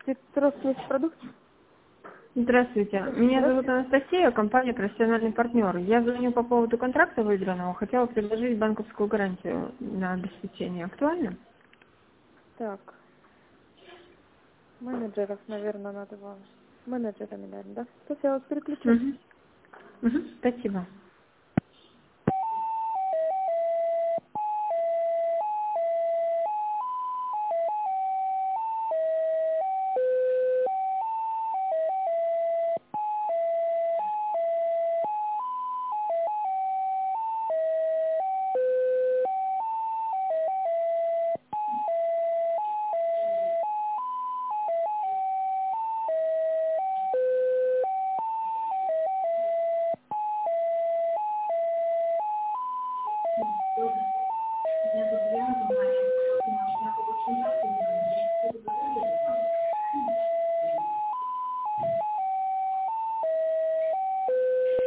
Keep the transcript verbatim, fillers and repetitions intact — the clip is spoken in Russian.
Здравствуйте, продукт. Здравствуйте. Меня зовут Анастасия, компания «Профессиональный партнер». Я звоню по поводу контракта выигранного. Хотела предложить банковскую гарантию на обеспечение. Актуально? Так, менеджеров, наверное, надо вам. Менеджерами, наверное, да? Сейчас я вас переключу. Угу. Угу. Спасибо.